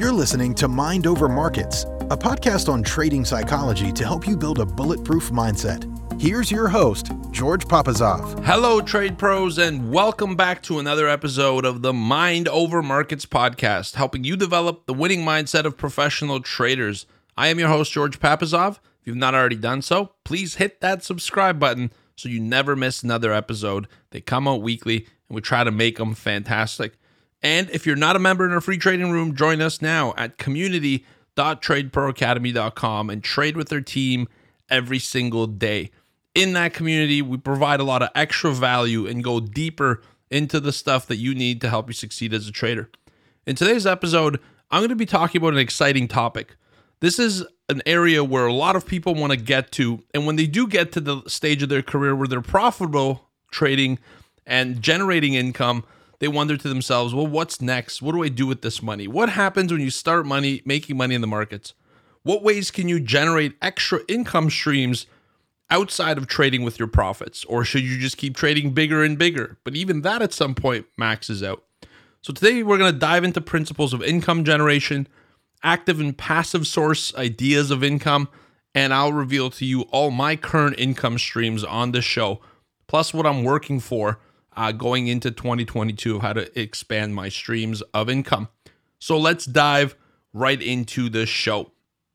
You're listening to Mind Over Markets, a podcast on trading psychology to help you build a bulletproof mindset. Here's your host, George Papazov. Hello, trade pros, and welcome back to another episode of the Mind Over Markets podcast, helping you develop the winning mindset of professional traders. I am your host, George Papazov. If you've not already done so, please hit that subscribe button so you never miss another episode. They come out weekly, and we try to make them fantastic. And if you're not a member in our free trading room, join us now at community.tradeproacademy.com and trade with their team every single day. In that community, we provide a lot of extra value and go deeper into the stuff that you need to help you succeed as a trader. In today's episode, I'm going to be talking about an exciting topic. This is an area where a lot of people want to get to, and when they do get to the stage of their career where they're profitable trading and generating income, they wonder to themselves, well, what's next? What do I do with this money? What happens when you start making money in the markets? What ways can you generate extra income streams outside of trading with your profits? Or should you just keep trading bigger and bigger? But even that at some point maxes out. So today we're going to dive into principles of income generation, active and passive source ideas of income, and I'll reveal to you all my current income streams on this show, plus what I'm working for going into 2022 of how to expand my streams of income. So let's dive right into the show.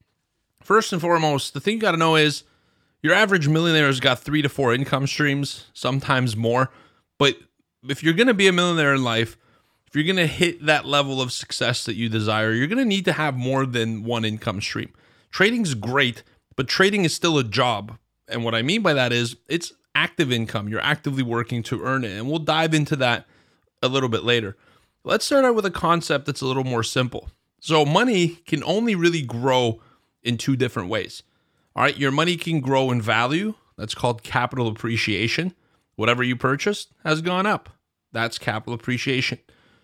First and foremost, the thing you got to know is your average millionaire has got 3 to 4 income streams, sometimes more. But if you're going to be a millionaire in life, if you're going to hit that level of success that you desire, you're going to need to have more than one income stream. Trading's great, but trading is still a job. And what I mean by that is it's active income. You're actively working to earn it. And we'll dive into that a little bit later. Let's start out with a concept that's a little more simple. So money can only really grow in 2 different ways. All right, your money can grow in value. That's called capital appreciation. Whatever you purchased has gone up. That's capital appreciation.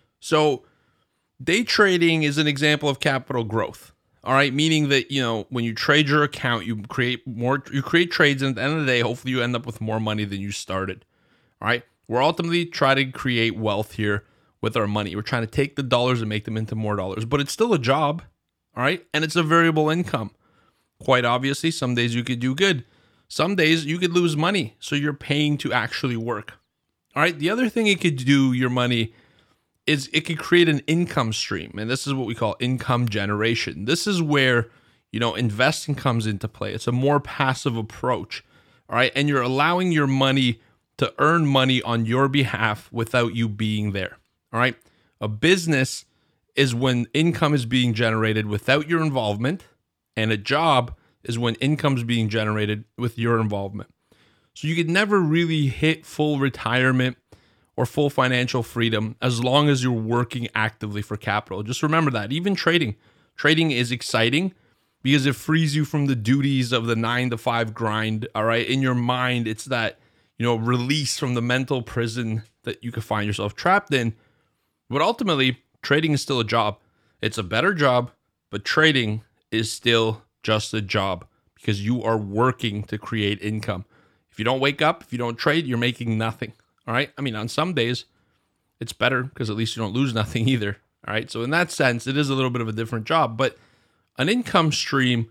So day trading is an example of capital growth. All right, meaning that, when you trade your account, you create trades, and at the end of the day, hopefully you end up with more money than you started. All right, we're ultimately trying to create wealth here with our money. We're trying to take the dollars and make them into more dollars, but it's still a job. All right, and it's a variable income. Quite obviously, some days you could do good. Some days you could lose money, so you're paying to actually work. All right, the other thing it could do, your money, is it could create an income stream. And this is what we call income generation. This is where, investing comes into play. It's a more passive approach. All right. And you're allowing your money to earn money on your behalf without you being there. All right. A business is when income is being generated without your involvement. And a job is when income is being generated with your involvement. So you could never really hit full retirement or full financial freedom as long as you're working actively for capital. Just remember that. Even trading is exciting because it frees you from the duties of the 9 to 5 grind. All right. In your mind, it's that, release from the mental prison that you could find yourself trapped in. But ultimately, trading is still a job. It's a better job, but trading is still just a job because you are working to create income. If you don't wake up, if you don't trade, you're making nothing. All right. I mean, on some days it's better because at least you don't lose nothing either. All right. So in that sense, it is a little bit of a different job, but an income stream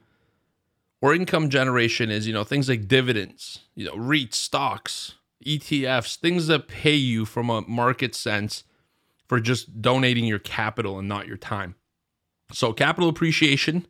or income generation is, things like dividends, REITs, stocks, ETFs, things that pay you from a market sense for just donating your capital and not your time. So capital appreciation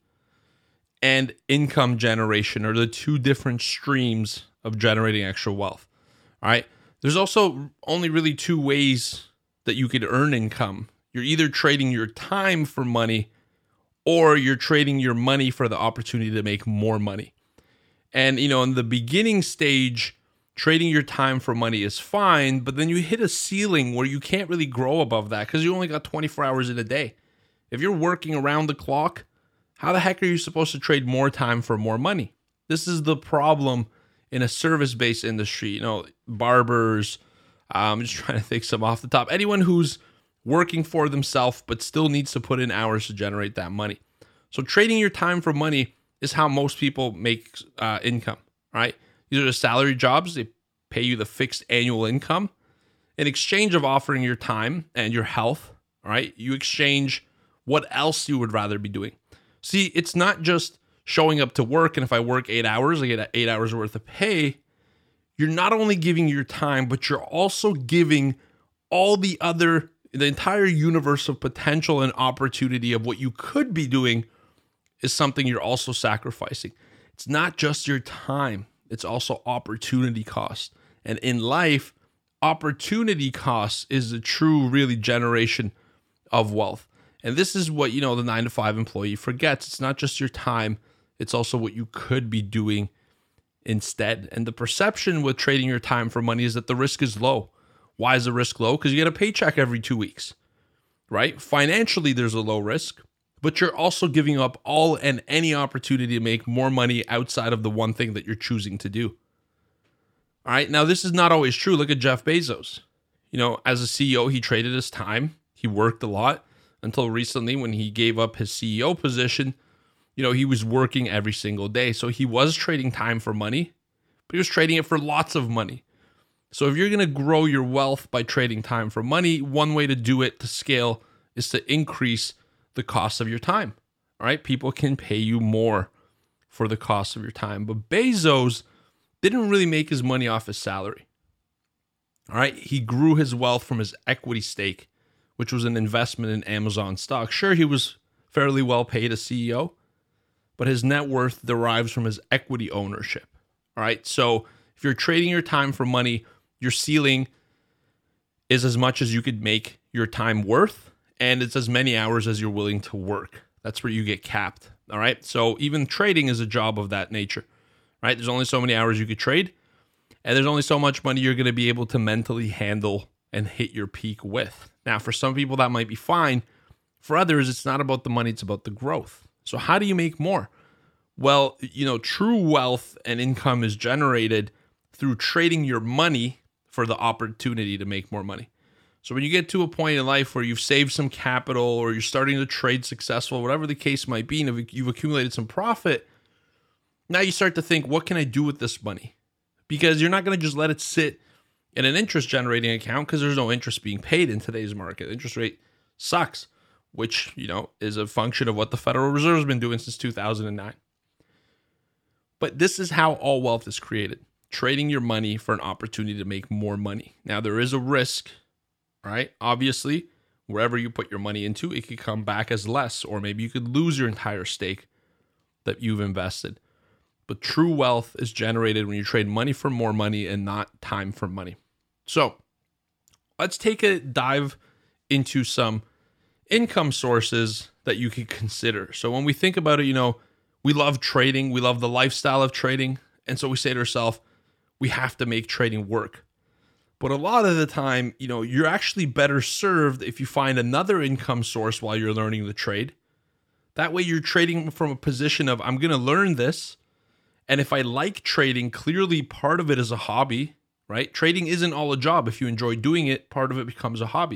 and income generation are the 2 different streams of generating extra wealth. All right. There's also only really 2 ways that you could earn income. You're either trading your time for money or you're trading your money for the opportunity to make more money. And, in the beginning stage, trading your time for money is fine, but then you hit a ceiling where you can't really grow above that because you only got 24 hours in a day. If you're working around the clock, how the heck are you supposed to trade more time for more money? This is the problem in a service-based industry, barbers, I'm just trying to think some off the top. Anyone who's working for themselves but still needs to put in hours to generate that money. So trading your time for money is how most people make income, right? These are the salary jobs. They pay you the fixed annual income. In exchange of offering your time and your health, all right, you exchange what else you would rather be doing. See, it's not just showing up to work, and if I work 8 hours, I get 8 hours worth of pay. You're not only giving your time, but you're also giving all the entire universe of potential and opportunity of what you could be doing is something you're also sacrificing. It's not just your time, it's also opportunity cost. And in life, opportunity cost is the true, really generation of wealth. And this is what, the 9-to-5 employee forgets. It's not just your time, it's also what you could be doing instead. And the perception with trading your time for money is that the risk is low. Why is the risk low? Because you get a paycheck every 2 weeks, right? Financially, there's a low risk, but you're also giving up all and any opportunity to make more money outside of the one thing that you're choosing to do. All right. Now, this is not always true. Look at Jeff Bezos. As a CEO, he traded his time. He worked a lot until recently when he gave up his CEO position. He was working every single day. So he was trading time for money, but he was trading it for lots of money. So if you're going to grow your wealth by trading time for money, one way to do it to scale is to increase the cost of your time. All right. People can pay you more for the cost of your time. But Bezos didn't really make his money off his salary. All right. He grew his wealth from his equity stake, which was an investment in Amazon stock. Sure, he was fairly well paid as CEO, but his net worth derives from his equity ownership. All right. So if you're trading your time for money, your ceiling is as much as you could make your time worth, and it's as many hours as you're willing to work. That's where you get capped. All right. So even trading is a job of that nature, right? There's only so many hours you could trade, and there's only so much money you're going to be able to mentally handle and hit your peak with. Now, for some people, that might be fine. For others, it's not about the money, it's about the growth. So how do you make more? Well, true wealth and income is generated through trading your money for the opportunity to make more money. So when you get to a point in life where you've saved some capital or you're starting to trade successful, whatever the case might be, and if you've accumulated some profit, now you start to think, what can I do with this money? Because you're not going to just let it sit in an interest generating account because there's no interest being paid in today's market. Interest rate sucks, which, is a function of what the Federal Reserve has been doing since 2009. But this is how all wealth is created. Trading your money for an opportunity to make more money. Now, there is a risk, right? Obviously, wherever you put your money into, it could come back as less, or maybe you could lose your entire stake that you've invested. But true wealth is generated when you trade money for more money and not time for money. So let's take a dive into some income sources that you could consider. So when we think about it, we love trading. We love the lifestyle of trading. And so we say to ourselves, we have to make trading work. But a lot of the time, you're actually better served if you find another income source while you're learning the trade. That way you're trading from a position of, I'm going to learn this. And if I like trading, clearly part of it is a hobby, right? Trading isn't all a job. If you enjoy doing it, part of it becomes a hobby.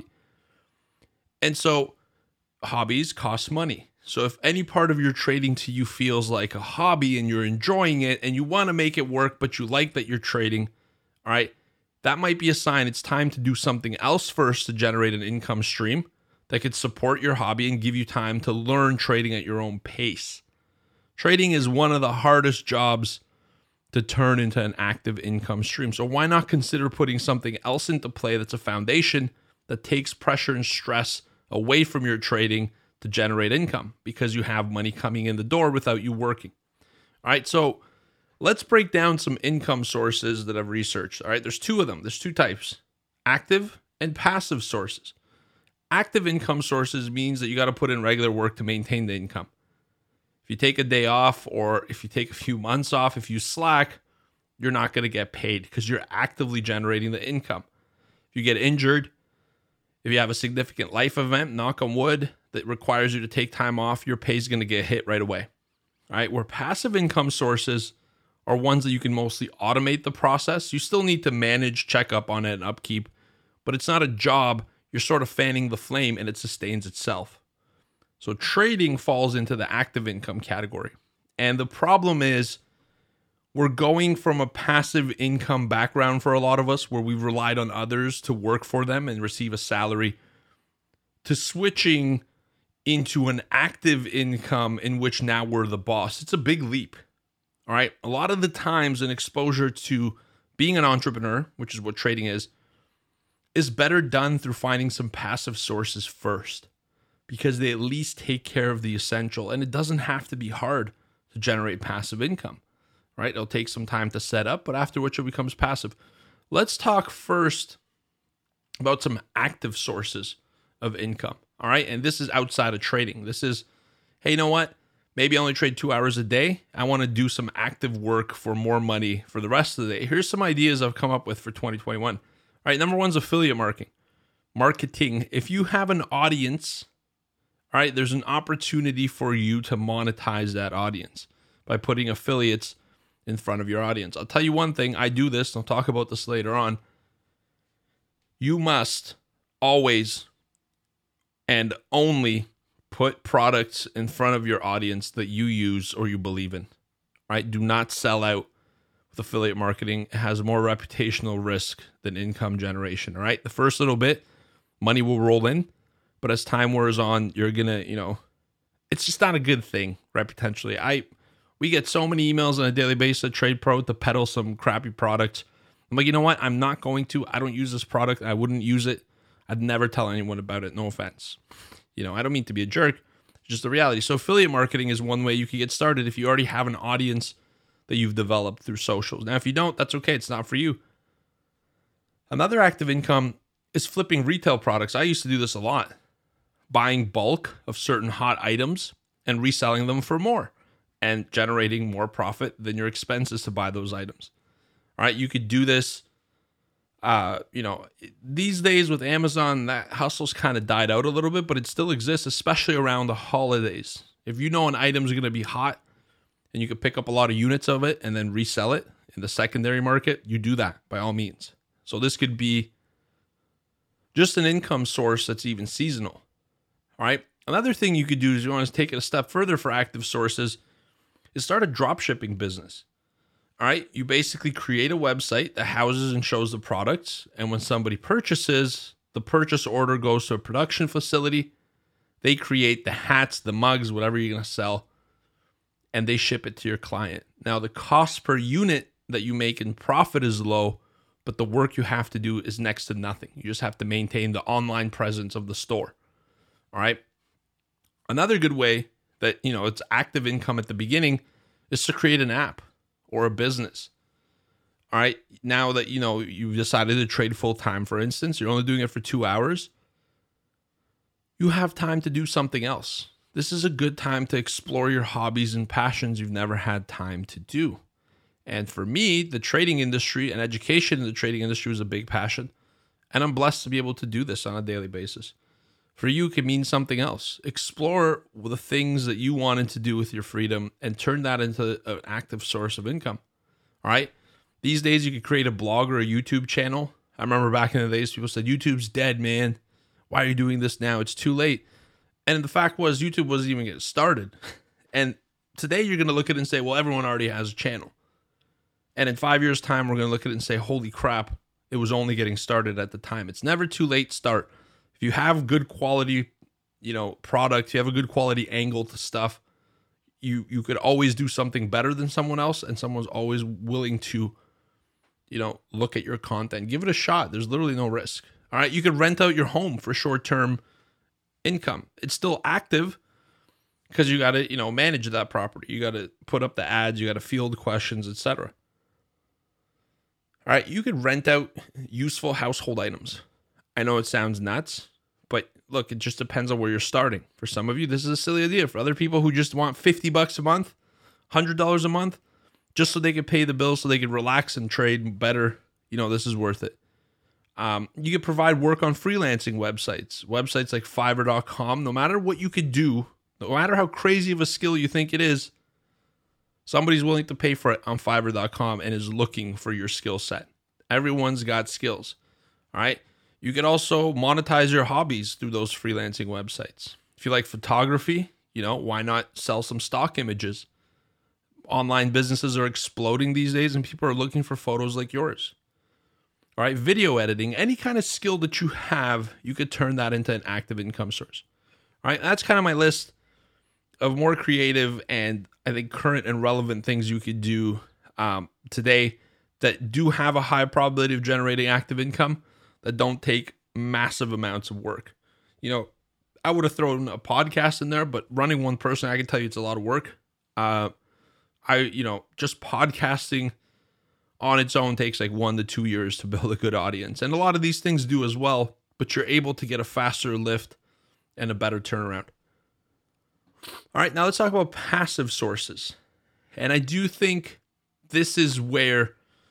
And so hobbies cost money. So if any part of your trading to you feels like a hobby and you're enjoying it and you want to make it work, but you like that you're trading, all right, that might be a sign it's time to do something else first to generate an income stream that could support your hobby and give you time to learn trading at your own pace. Trading is one of the hardest jobs to turn into an active income stream. So why not consider putting something else into play that's a foundation that takes pressure and stress away from your trading to generate income because you have money coming in the door without you working. All right, so let's break down some income sources that I've researched. All right, there's two of them. There's two types, active and passive sources. Active income sources means that you got to put in regular work to maintain the income. If you take a day off or if you take a few months off, if you slack, you're not going to get paid because you're actively generating the income. If you get injured, if you have a significant life event, knock on wood, that requires you to take time off, your pay is going to get hit right away. All right, where passive income sources are ones that you can mostly automate the process. You still need to manage, check up on it, and upkeep, but it's not a job. You're sort of fanning the flame and it sustains itself. So trading falls into the active income category. And the problem is we're going from a passive income background for a lot of us where we've relied on others to work for them and receive a salary to switching into an active income in which now we're the boss. It's a big leap. All right. A lot of the times an exposure to being an entrepreneur, which is what trading is better done through finding some passive sources first, because they at least take care of the essential. And it doesn't have to be hard to generate passive income, right? It'll take some time to set up, but after which it becomes passive. Let's talk first about some active sources of income. All right. And this is outside of trading. This is, hey, you know what? Maybe I only trade 2 hours a day. I want to do some active work for more money for the rest of the day. Here's some ideas I've come up with for 2021. All right. Number one is affiliate marketing. If you have an audience, all right, there's an opportunity for you to monetize that audience by putting affiliates in front of your audience. I'll tell you one thing. I do this. I'll talk about this later on. You must always and only put products in front of your audience that you use or you believe in, right? Do not sell out with affiliate marketing. It has more reputational risk than income generation, all right? The first little bit, money will roll in, but as time wears on, you're going to, it's just not a good thing, right? Potentially. We get so many emails on a daily basis at Trade Pro to peddle some crappy products. I'm like, you know what? I'm not going to. I don't use this product. I wouldn't use it. I'd never tell anyone about it. No offense. I don't mean to be a jerk. It's just the reality. So affiliate marketing is one way you can get started if you already have an audience that you've developed through socials. Now, if you don't, that's okay. It's not for you. Another active income is flipping retail products. I used to do this a lot. Buying bulk of certain hot items and reselling them for more and generating more profit than your expenses to buy those items. All right, you could do this. These days with Amazon, that hustle's kind of died out a little bit, but it still exists, especially around the holidays. If you know an item's going to be hot and you could pick up a lot of units of it and then resell it in the secondary market, you do that by all means. So this could be just an income source that's even seasonal. All right. Another thing you could do is you want to take it a step further for active sources is start a drop shipping business. All right. You basically create a website that houses and shows the products. And when somebody purchases, the purchase order goes to a production facility. They create the hats, the mugs, whatever you're going to sell, and they ship it to your client. Now, the cost per unit that you make in profit is low, but the work you have to do is next to nothing. You just have to maintain the online presence of the store. All right. Another good way that, it's active income at the beginning is to create an app or a business. All right. Now that, you've decided to trade full time, for instance, you're only doing it for 2 hours. You have time to do something else. This is a good time to explore your hobbies and passions you've never had time to do. And for me, the trading industry and education in the trading industry was a big passion. And I'm blessed to be able to do this on a daily basis. For you, it could mean something else. Explore the things that you wanted to do with your freedom and turn that into an active source of income. All right. These days, you could create a blog or a YouTube channel. I remember back in the days, people said, YouTube's dead, man. Why are you doing this now? It's too late. And the fact was, YouTube wasn't even getting started. And today, you're going to look at it and say, well, everyone already has a channel. And in 5 years' time, we're going to look at it and say, holy crap, it was only getting started at the time. It's never too late to start. If you have good quality, product, you have a good quality angle to stuff, you could always do something better than someone else, and someone's always willing to, look at your content. Give it a shot. There's literally no risk. All right, you could rent out your home for short-term income. It's still active because you got to, manage that property. You got to put up the ads, you got to field questions, etc. All right, you could rent out useful household items. I know it sounds nuts, but look, it just depends on where you're starting. For some of you, this is a silly idea. For other people who just want $50 a month, $100 a month, just so they can pay the bills, so they can relax and trade better, this is worth it. You could provide work on freelancing websites like Fiverr.com. No matter what you could do, no matter how crazy of a skill you think it is, somebody's willing to pay for it on Fiverr.com and is looking for your skill set. Everyone's got skills, all right? You can also monetize your hobbies through those freelancing websites. If you like photography, why not sell some stock images? Online businesses are exploding these days and people are looking for photos like yours. All right, video editing, any kind of skill that you have, you could turn that into an active income source. All right, that's kind of my list of more creative and I think current and relevant things you could do today that do have a high probability of generating active income that don't take massive amounts of work. You know, I would have thrown a podcast in there, but running one person, I can tell you it's a lot of work. Just podcasting on its own takes like 1 to 2 years to build a good audience. And a lot of these things do as well, but you're able to get a faster lift and a better turnaround. All right, now let's talk about passive sources. And I do think this is where,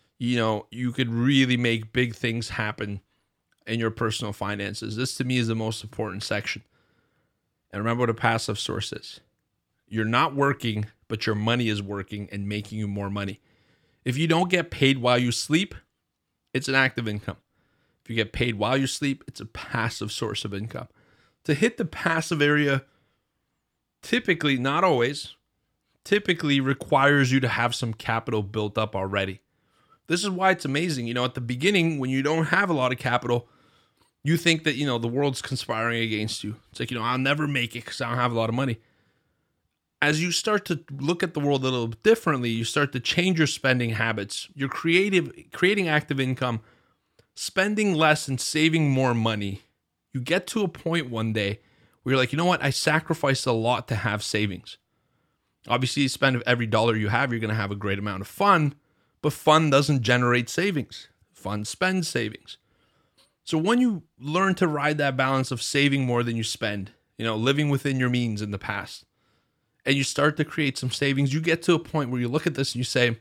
you could really make big things happen in your personal finances. This to me is the most important section. And remember what a passive source is. You're not working, but your money is working and making you more money. If you don't get paid while you sleep, it's an active income. If you get paid while you sleep, it's a passive source of income. To hit the passive area, typically, not always, typically requires you to have some capital built up already. This is why it's amazing. At the beginning, when you don't have a lot of capital, you think that, the world's conspiring against you. It's like, I'll never make it because I don't have a lot of money. As you start to look at the world a little bit differently, you start to change your spending habits. You're creating active income, spending less and saving more money. You get to a point one day where you're like, you know what? I sacrificed a lot to have savings. Obviously, you spend every dollar you have, you're going to have a great amount of fun, but fun doesn't generate savings. Fun spends savings. So when you learn to ride that balance of saving more than you spend, living within your means in the past, and you start to create some savings, you get to a point where you look at this and you say,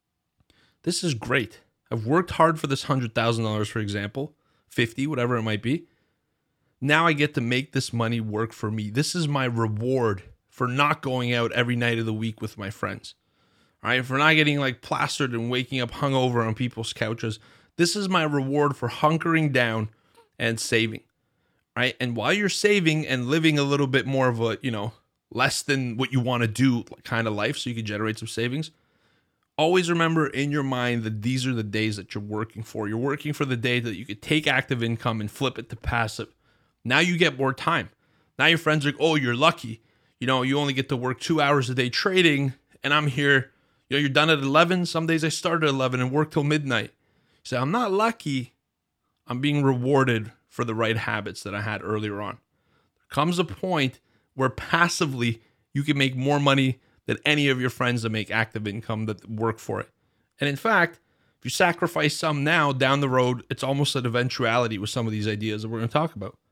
this is great. I've worked hard for this $100,000, for example, 50, whatever it might be. Now I get to make this money work for me. This is my reward for not going out every night of the week with my friends. All right, for not getting plastered and waking up hungover on people's couches. This is my reward for hunkering down and saving. Right? And while you're saving and living a little bit more of a, less than what you want to do kind of life so you can generate some savings, always remember in your mind that these are the days that you're working for. You're working for the day that you could take active income and flip it to passive. Now you get more time. Now your friends are like, oh, you're lucky. You only get to work 2 hours a day trading, and I'm here. You're done at 11. Some days I start at 11 and work till midnight. So I'm not lucky. I'm being rewarded for the right habits that I had earlier on. There comes a point where passively you can make more money than any of your friends that make active income that work for it. And in fact, if you sacrifice some now, down the road, it's almost an eventuality with some of these ideas that we're going to talk about.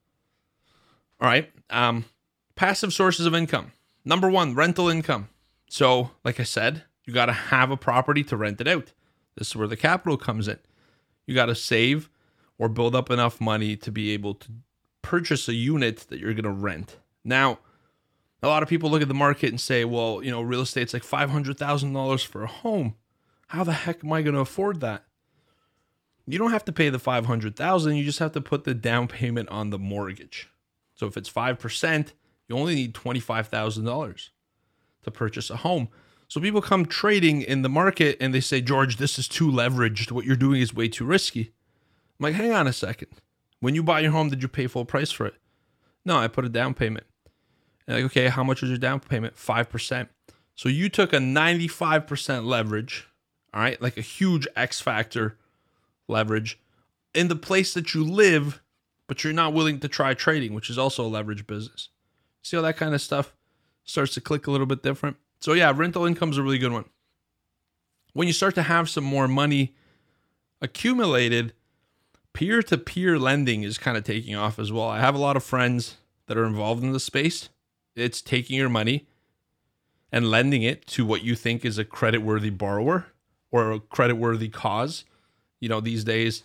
All right. Passive sources of income. Number one, rental income. So, like I said, you got to have a property to rent it out. This is where the capital comes in. You got to save or build up enough money to be able to purchase a unit that you're going to rent. Now, a lot of people look at the market and say, well, real estate's like $500,000 for a home. How the heck am I going to afford that? You don't have to pay the $500,000. You just have to put the down payment on the mortgage. So if it's 5%, you only need $25,000 to purchase a home. So people come trading in the market and they say, George, this is too leveraged. What you're doing is way too risky. I'm like, hang on a second. When you bought your home, did you pay full price for it? No, I put a down payment. And like, okay, how much was your down payment? 5%. So you took a 95% leverage, all right, like a huge X factor leverage in the place that you live, but you're not willing to try trading, which is also a leverage business. See how that kind of stuff starts to click a little bit different? So yeah, rental income is a really good one. When you start to have some more money accumulated, peer-to-peer lending is kind of taking off as well. I have a lot of friends that are involved in the space. It's taking your money and lending it to what you think is a credit-worthy borrower or a credit-worthy cause. These days,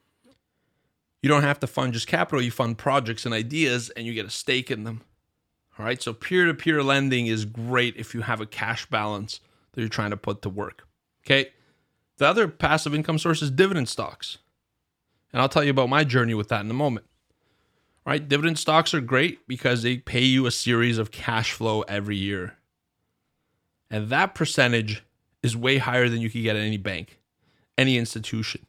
you don't have to fund just capital. You fund projects and ideas, and you get a stake in them. All right, so peer-to-peer lending is great if you have a cash balance that you're trying to put to work. Okay, the other passive income source is dividend stocks. And I'll tell you about my journey with that in a moment. All right, dividend stocks are great because they pay you a series of cash flow every year. And that percentage is way higher than you could get at any bank, any institution.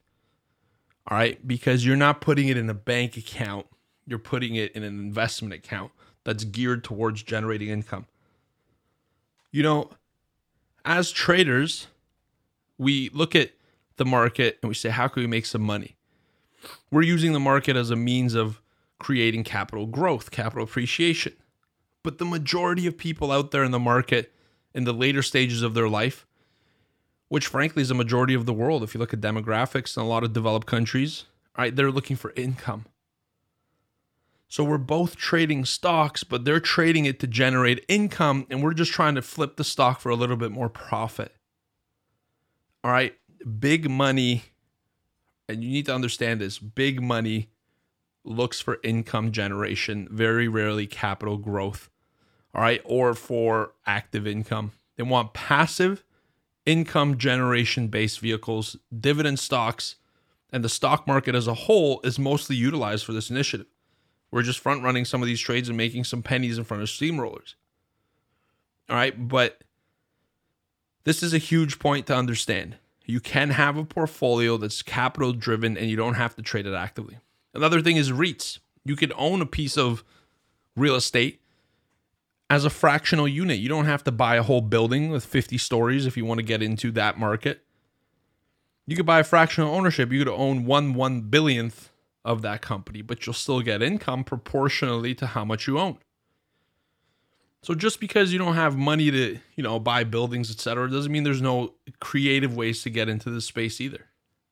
All right, because you're not putting it in a bank account. You're putting it in an investment account. that's geared towards generating income. You know, as traders, we look at the market and we say, how can we make some money? We're using the market as a means of creating capital growth, capital appreciation. But the majority of people out there in the market in the later stages of their life, which frankly is a majority of the world, if you look at demographics in a lot of developed countries, right, they're looking for income. So we're both trading stocks, but they're trading it to generate income, and we're just trying to flip the stock for a little bit more profit. All right, big money, and you need to understand this, big money looks for income generation, very rarely capital growth, all right, or for active income. They want passive income generation based vehicles, dividend stocks, and the stock market as a whole is mostly utilized for this initiative. We're just front running some of these trades and making some pennies in front of steamrollers. All right, but this is a huge point to understand. You can have a portfolio that's capital driven and you don't have to trade it actively. Another thing is REITs. You could own a piece of real estate as a fractional unit. You don't have to buy a whole building with 50 stories if you want to get into that market. You could buy a fractional ownership. You could own 1/1 billionth of that company, but you'll still get income proportionally to how much you own. So just because you don't have money to, buy buildings, etc., doesn't mean there's no creative ways to get into this space either.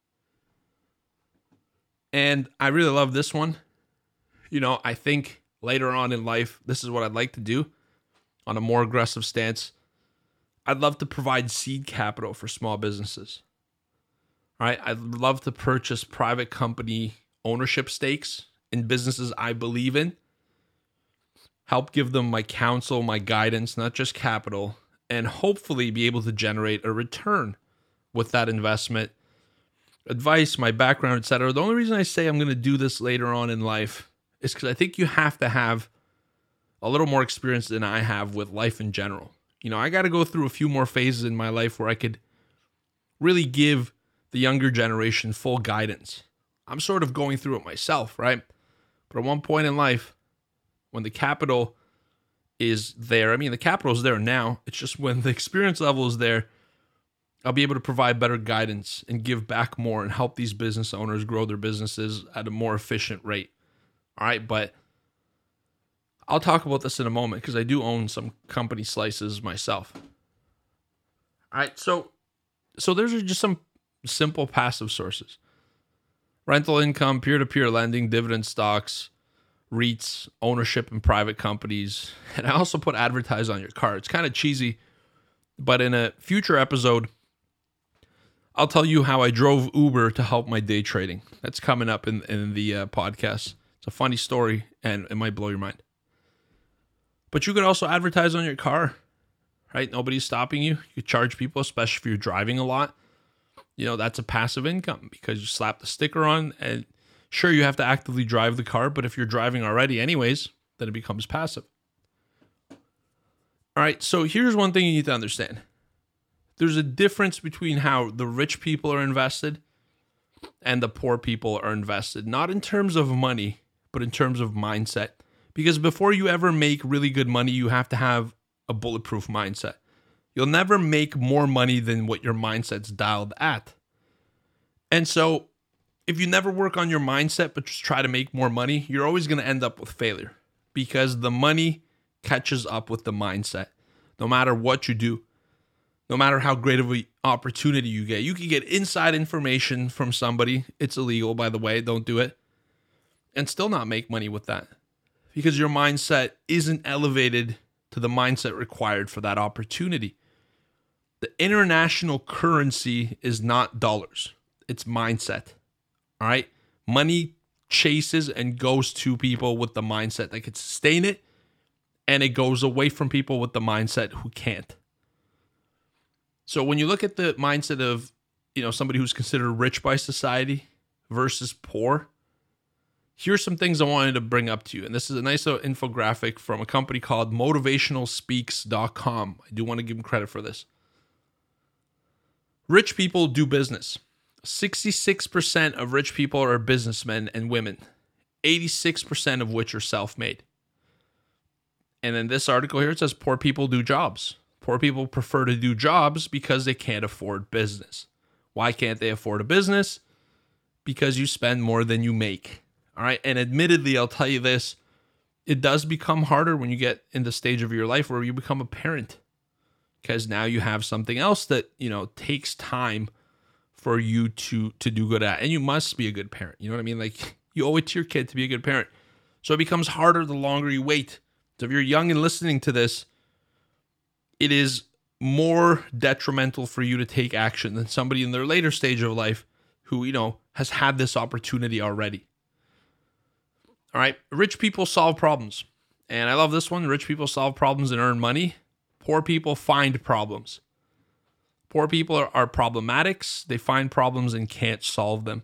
And I really love this one. I think later on in life, this is what I'd like to do on a more aggressive stance. I'd love to provide seed capital for small businesses. All right? I'd love to purchase private company ownership stakes in businesses I believe in, help give them my counsel, my guidance, not just capital, and hopefully be able to generate a return with that investment, advice, my background, etc. The only reason I say I'm going to do this later on in life is because I think you have to have a little more experience than I have with life in general. I got to go through a few more phases in my life where I could really give the younger generation full guidance. I'm sort of going through it myself, right? But at one point in life, when the capital is there, the capital is there now. It's just when the experience level is there, I'll be able to provide better guidance and give back more and help these business owners grow their businesses at a more efficient rate. All right, but I'll talk about this in a moment because I do own some company slices myself. All right, so those are just some simple passive sources. Rental income, peer-to-peer lending, dividend stocks, REITs, ownership in private companies. And I also put advertise on your car. It's kind of cheesy, but in a future episode, I'll tell you how I drove Uber to help my day trading. That's coming up in the podcast. It's a funny story, and it might blow your mind. But you could also advertise on your car, right? Nobody's stopping you. You could charge people, especially if you're driving a lot. That's a passive income because you slap the sticker on, and sure, you have to actively drive the car, but if you're driving already anyways, then it becomes passive. All right, so here's one thing you need to understand. There's a difference between how the rich people are invested and the poor people are invested, not in terms of money, but in terms of mindset. Because before you ever make really good money, you have to have a bulletproof mindset. You'll never make more money than what your mindset's dialed at. And so if you never work on your mindset, but just try to make more money, you're always going to end up with failure because the money catches up with the mindset. No matter what you do, no matter how great of an opportunity you get, you can get inside information from somebody. It's illegal, by the way, don't do it, and still not make money with that because your mindset isn't elevated to the mindset required for that opportunity. The international currency is not dollars. It's mindset. All right. Money chases and goes to people with the mindset that can sustain it, and it goes away from people with the mindset who can't. So when you look at the mindset of, somebody who's considered rich by society versus poor, here's some things I wanted to bring up to you. And this is a nice little infographic from a company called motivationalspeaks.com. I do want to give them credit for this. Rich people do business. 66% of rich people are businessmen and women, 86% of which are self-made. And then this article here, it says poor people do jobs. Poor people prefer to do jobs because they can't afford business. Why can't they afford a business? Because you spend more than you make. All right. And admittedly, I'll tell you this, it does become harder when you get in the stage of your life where you become a parent, because now you have something else that, takes time for you to do good at. And you must be a good parent. You know what I mean? Like, you owe it to your kid to be a good parent. So it becomes harder the longer you wait. So if you're young and listening to this, it is more detrimental for you to take action than somebody in their later stage of life who, has had this opportunity already. All right. Rich people solve problems. And I love this one. Rich people solve problems and earn money. Poor people find problems. Poor people are problematics. They find problems and can't solve them.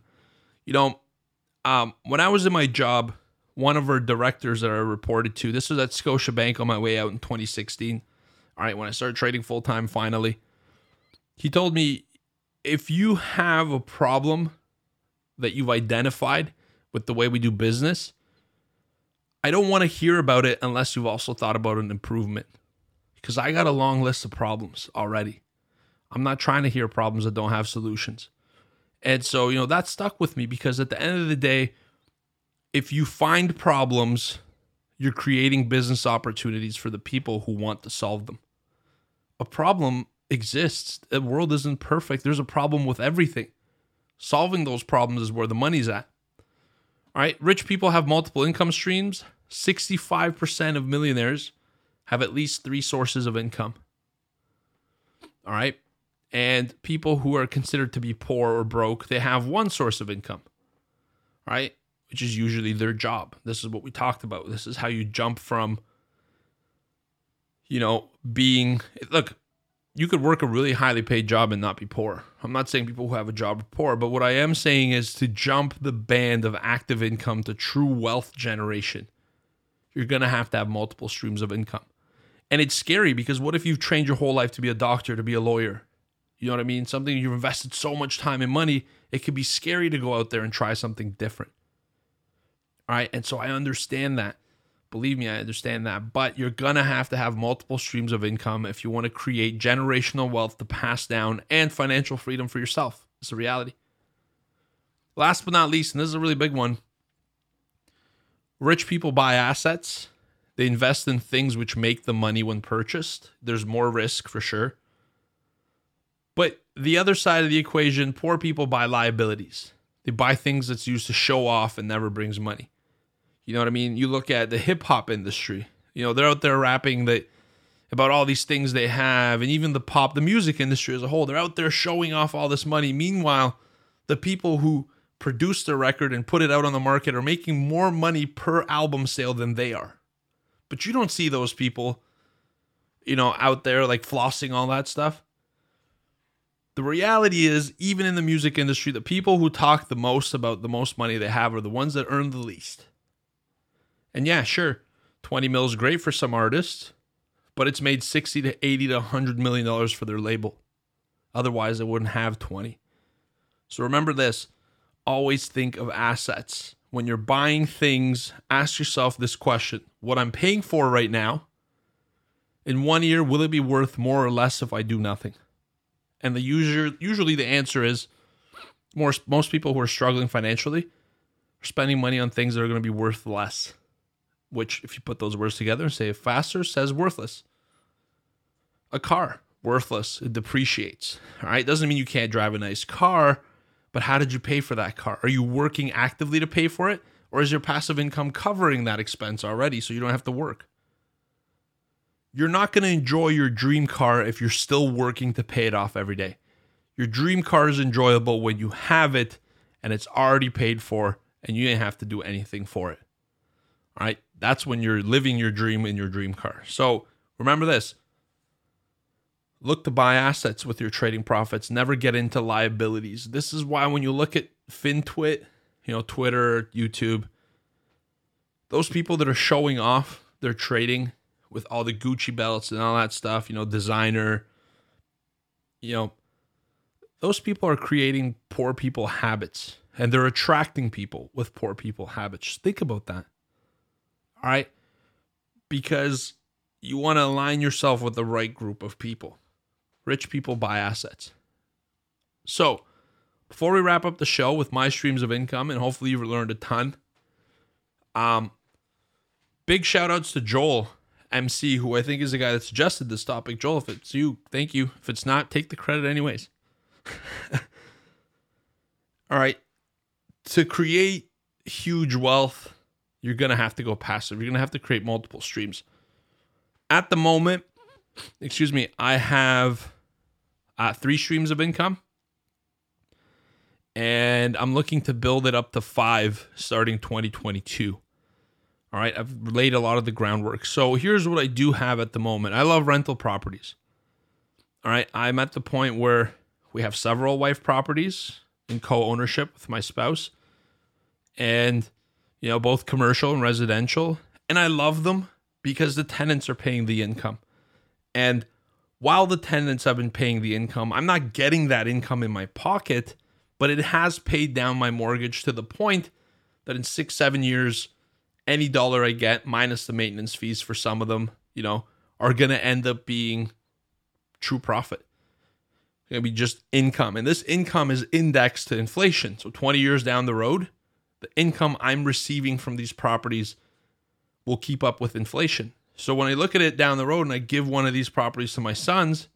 When I was in my job, one of our directors that I reported to, this was at Scotiabank on my way out in 2016. All right, when I started trading full-time finally, he told me, if you have a problem that you've identified with the way we do business, I don't want to hear about it unless you've also thought about an improvement, because I got a long list of problems already. I'm not trying to hear problems that don't have solutions. And so, that stuck with me, because at the end of the day, if you find problems, you're creating business opportunities for the people who want to solve them. A problem exists. The world isn't perfect. There's a problem with everything. Solving those problems is where the money's at. All right. Rich people have multiple income streams. 65% of millionaires have at least 3 sources of income. All right. And people who are considered to be poor or broke, they have 1 source of income. All right. Which is usually their job. This is what we talked about. This is how you jump from, look, you could work a really highly paid job and not be poor. I'm not saying people who have a job are poor, but what I am saying is to jump the band of active income to true wealth generation, you're going to have multiple streams of income. And it's scary, because what if you've trained your whole life to be a doctor, to be a lawyer? You know what I mean? Something you've invested so much time and money, it could be scary to go out there and try something different. All right. And so I understand that. Believe me, I understand that. But you're going to have multiple streams of income if you want to create generational wealth to pass down and financial freedom for yourself. It's a reality. Last but not least, and this is a really big one, rich people buy assets. They invest in things which make the money when purchased. There's more risk for sure. But the other side of the equation, poor people buy liabilities. They buy things that's used to show off and never brings money. You know what I mean? You look at the hip hop industry. They're out there rapping about all these things they have, and even the music industry as a whole. They're out there showing off all this money. Meanwhile, the people who produce the record and put it out on the market are making more money per album sale than they are. But you don't see those people, out there like flossing all that stuff. The reality is, even in the music industry, the people who talk the most about the most money they have are the ones that earn the least. And yeah, sure, 20 mil is great for some artists, but it's made 60 to 80 to $100 million for their label. Otherwise, they wouldn't have 20. So remember this, always think of assets. When you're buying things, ask yourself this question: what I'm paying for right now, in 1 year, will it be worth more or less if I do nothing? And usually the answer is most people who are struggling financially are spending money on things that are going to be worth less, which, if you put those words together and say it faster, says worthless. A car, worthless. It depreciates. All right. Doesn't mean you can't drive a nice car, but how did you pay for that car? Are you working actively to pay for it? Or is your passive income covering that expense already so you don't have to work? You're not going to enjoy your dream car if you're still working to pay it off every day. Your dream car is enjoyable when you have it and it's already paid for and you didn't have to do anything for it. All right? That's when you're living your dream in your dream car. So remember this. Look to buy assets with your trading profits. Never get into liabilities. This is why when you look at FinTwit, Twitter, YouTube, those people that are showing off their trading with all the Gucci belts and all that stuff, designer, those people are creating poor people habits, and they're attracting people with poor people habits. Think about that. All right? Because you want to align yourself with the right group of people. Rich people buy assets. So, before we wrap up the show with my streams of income, and hopefully you've learned a ton, big shout outs to Joel MC, who I think is the guy that suggested this topic. Joel, if it's you, thank you. If it's not, take the credit anyways. All right. To create huge wealth, you're going to have to go passive. You're going to have to create multiple streams. At the moment, I have 3 streams of income. And I'm looking to build it up to 5 starting 2022. All right, I've laid a lot of the groundwork. So here's what I do have at the moment. I love rental properties. All right, I'm at the point where we have several wife properties in co-ownership with my spouse. And, both commercial and residential. And I love them because the tenants are paying the income. And while the tenants have been paying the income, I'm not getting that income in my pocket, but it has paid down my mortgage to the point that in 6-7 years, any dollar I get minus the maintenance fees for some of them, are going to end up being true profit. It's going to be just income. And this income is indexed to inflation. So 20 years down the road, the income I'm receiving from these properties will keep up with inflation. So when I look at it down the road and I give one of these properties to my sons,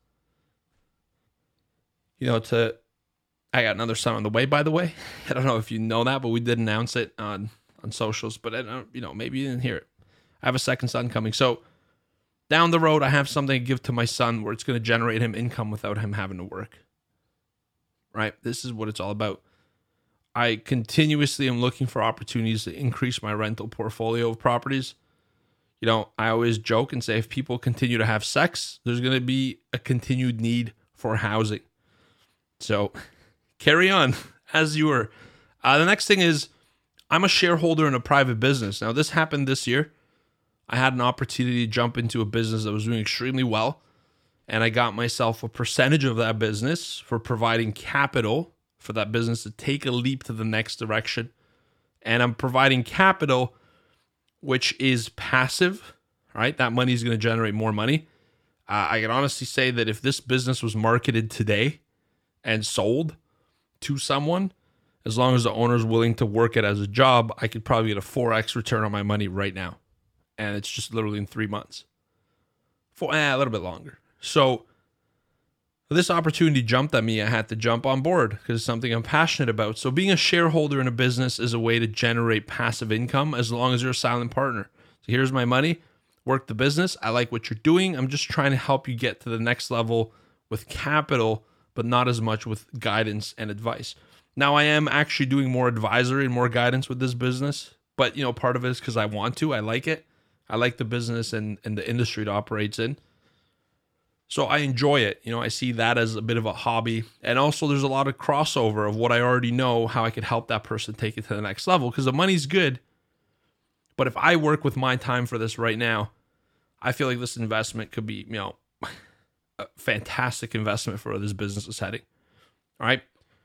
I got another son on the way, by the way. I don't know if you know that, but we did announce it on socials, but maybe you didn't hear it. I have a second son coming. So down the road, I have something to give to my son where it's going to generate him income without him having to work. Right? This is what it's all about. I continuously am looking for opportunities to increase my rental portfolio of properties. I always joke and say if people continue to have sex, there's going to be a continued need for housing. So carry on as you were. The next thing is I'm a shareholder in a private business. Now, this happened this year. I had an opportunity to jump into a business that was doing extremely well, and I got myself a percentage of that business for providing capital for that business to take a leap to the next direction. And I'm providing capital, which is passive, right? That money is going to generate more money. I can honestly say that if this business was marketed today and sold to someone, as long as the owner is willing to work it as a job, I could probably get a 4x return on my money right now. And it's just literally in 3 months. A little bit longer. So this opportunity jumped at me. I had to jump on board because it's something I'm passionate about. So being a shareholder in a business is a way to generate passive income as long as you're a silent partner. So here's my money. Work the business. I like what you're doing. I'm just trying to help you get to the next level with capital, but not as much with guidance and advice. Now, I am actually doing more advisory and more guidance with this business, but part of it is because I want to. I like it. I like the business and the industry it operates in. So I enjoy it. I see that as a bit of a hobby. And also there's a lot of crossover of what I already know, how I could help that person take it to the next level because the money's good. But if I work with my time for this right now, I feel like this investment could be, a fantastic investment for where this business is heading. All right.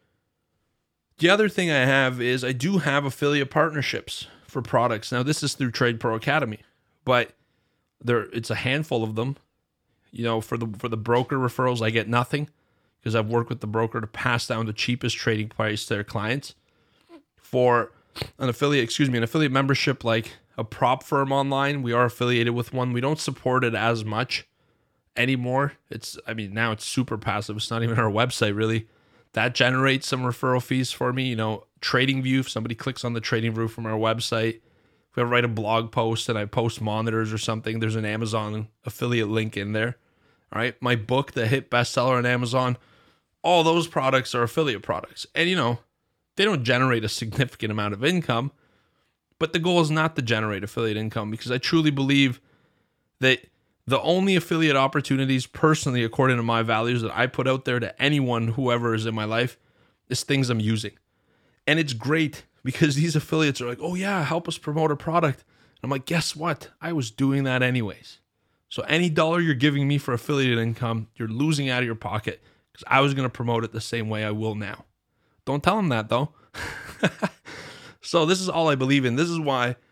The other thing I have is I do have affiliate partnerships for products. Now, this is through Trade Pro Academy, but it's a handful of them. For the broker referrals, I get nothing because I've worked with the broker to pass down the cheapest trading price to their clients. For an affiliate membership like a prop firm online, we are affiliated with one. We don't support it as much anymore. Now it's super passive. It's not even our website really. That generates some referral fees for me. TradingView, if somebody clicks on the TradingView from our website, if I write a blog post and I post monitors or something, there's an Amazon affiliate link in there. All right. My book, the hit bestseller on Amazon, all those products are affiliate products. And, they don't generate a significant amount of income, but the goal is not to generate affiliate income because I truly believe that the only affiliate opportunities personally, according to my values that I put out there to anyone, whoever is in my life, is things I'm using. And it's great because these affiliates are like, oh yeah, help us promote a product. And I'm like, guess what? I was doing that anyways. So any dollar you're giving me for affiliate income, you're losing out of your pocket because I was going to promote it the same way I will now. Don't tell them that though. So this is all I believe in. This is why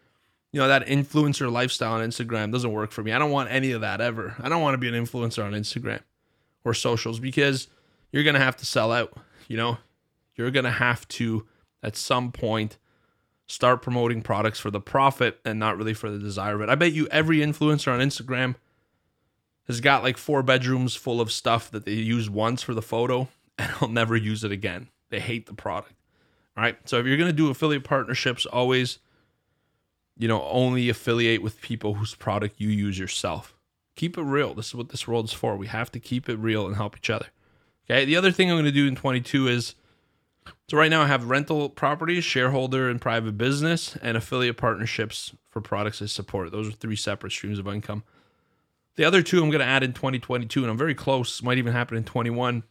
that influencer lifestyle on Instagram doesn't work for me. I don't want any of that ever. I don't want to be an influencer on Instagram or socials because you're going to have to sell out. You're going to have to, at some point, start promoting products for the profit and not really for the desire of it. I bet you every influencer on Instagram has got like 4 bedrooms full of stuff that they used once for the photo and they'll never use it again. They hate the product. All right. So if you're going to do affiliate partnerships, always, only affiliate with people whose product you use yourself. Keep it real. This is what this world is for. We have to keep it real and help each other. Okay. The other thing I'm going to do in 22 is, so right now I have rental properties, shareholder and private business, and affiliate partnerships for products I support. Those are 3 separate streams of income. The other 2 I'm going to add in 2022, and I'm very close, might even happen in 21,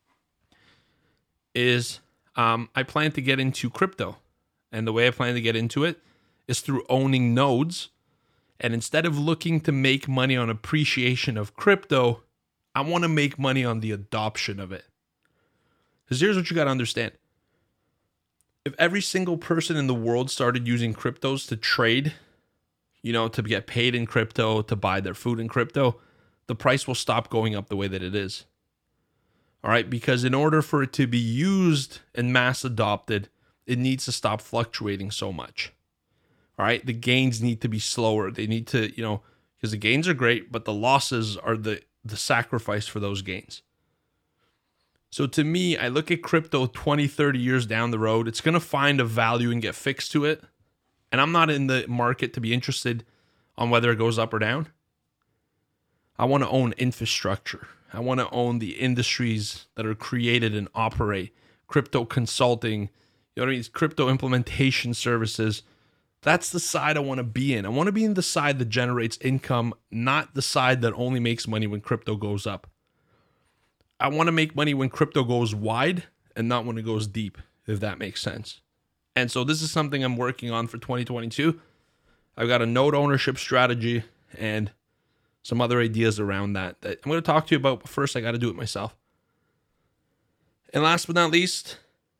is I plan to get into crypto. And the way I plan to get into it is through owning nodes. And instead of looking to make money on appreciation of crypto, I want to make money on the adoption of it. Because here's what you got to understand. If every single person in the world started using cryptos to trade, to get paid in crypto, to buy their food in crypto, the price will stop going up the way that it is. All right, because in order for it to be used and mass adopted, it needs to stop fluctuating so much. All right, the gains need to be slower. They need to, because the gains are great, but the losses are the sacrifice for those gains. So to me, I look at crypto 20, 30 years down the road. It's going to find a value and get fixed to it. And I'm not in the market to be interested on whether it goes up or down. I want to own infrastructure. I want to own the industries that are created and operate. Crypto consulting, crypto implementation services. That's the side I want to be in. I want to be in the side that generates income, not the side that only makes money when crypto goes up. I want to make money when crypto goes wide and not when it goes deep, if that makes sense. And so this is something I'm working on for 2022. I've got a node ownership strategy and some other ideas around that I'm going to talk to you about, but first I got to do it myself. And last but not least,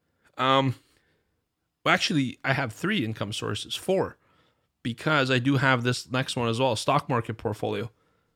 actually I have 3 income sources, 4, because I do have this next one as well, a stock market portfolio.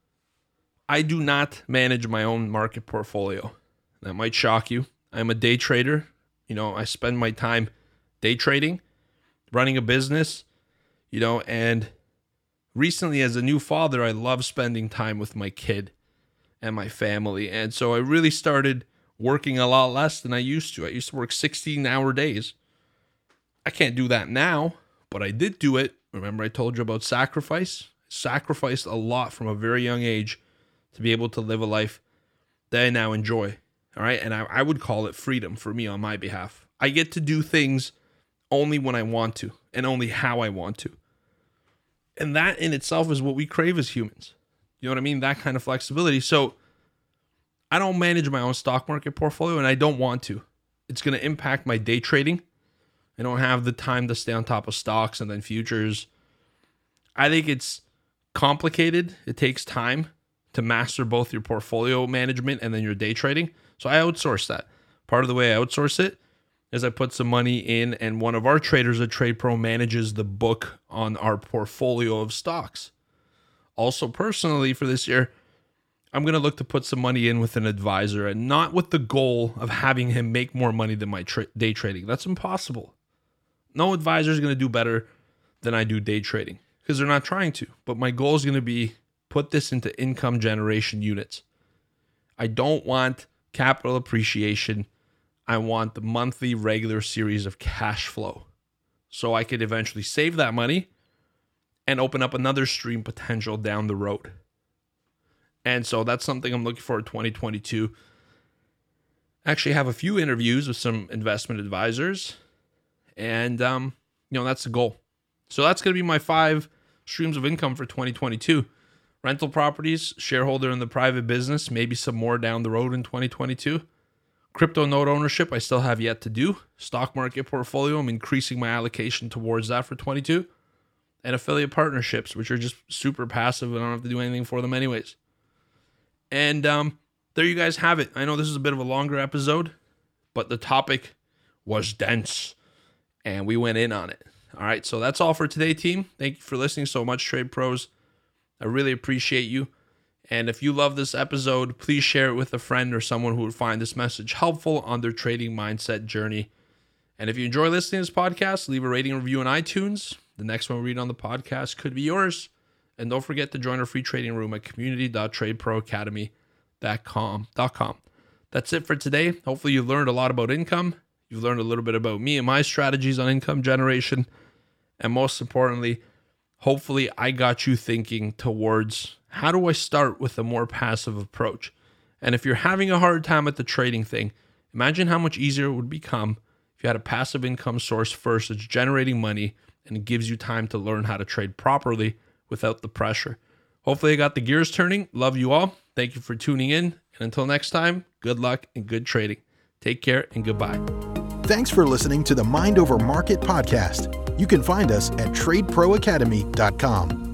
I do not manage my own market portfolio. That might shock you. I'm a day trader. I spend my time day trading, running a business, and recently as a new father, I love spending time with my kid and my family. And so I really started working a lot less than I used to. I used to work 16-hour days. I can't do that now, but I did do it. Remember I told you about sacrifice? Sacrificed a lot from a very young age to be able to live a life that I now enjoy. All right. And I would call it freedom for me on my behalf. I get to do things only when I want to and only how I want to. And that in itself is what we crave as humans. You know what I mean? That kind of flexibility. So I don't manage my own stock market portfolio and I don't want to. It's going to impact my day trading. I don't have the time to stay on top of stocks and then futures. I think it's complicated. It takes time to master both your portfolio management and then your day trading. So I outsource that. Part of the way I outsource it is I put some money in and one of our traders at Trade Pro manages the book on our portfolio of stocks. Also personally for this year, I'm going to look to put some money in with an advisor and not with the goal of having him make more money than my day trading. That's impossible. No advisor is going to do better than I do day trading because they're not trying to. But my goal is going to be put this into income generation units. I don't want capital appreciation. I want the monthly regular series of cash flow so I could eventually save that money and open up another stream potential down the road. And so that's something I'm looking for in 2022. I actually have a few interviews with some investment advisors and, that's the goal. So that's going to be my 5 streams of income for 2022. Rental properties, shareholder in the private business, maybe some more down the road in 2022. Crypto node ownership, I still have yet to do. Stock market portfolio, I'm increasing my allocation towards that for 22. And affiliate partnerships, which are just super passive and I don't have to do anything for them anyways. And there you guys have it. I know this is a bit of a longer episode, but the topic was dense and we went in on it. All right, so that's all for today, team. Thank you for listening so much, Trade Pros. I really appreciate you. And if you love this episode, please share it with a friend or someone who would find this message helpful on their trading mindset journey. And if you enjoy listening to this podcast, leave a rating and review on iTunes. The next one we read on the podcast could be yours. And don't forget to join our free trading room at community.tradeproacademy.com. That's it for today. Hopefully you learned a lot about income. You've learned a little bit about me and my strategies on income generation. And most importantly, hopefully I got you thinking towards how do I start with a more passive approach? And if you're having a hard time at the trading thing, imagine how much easier it would become if you had a passive income source first that's generating money and it gives you time to learn how to trade properly without the pressure. Hopefully I got the gears turning. Love you all. Thank you for tuning in. And until next time, good luck and good trading. Take care and goodbye. Thanks for listening to the Mind Over Market podcast. You can find us at tradeproacademy.com.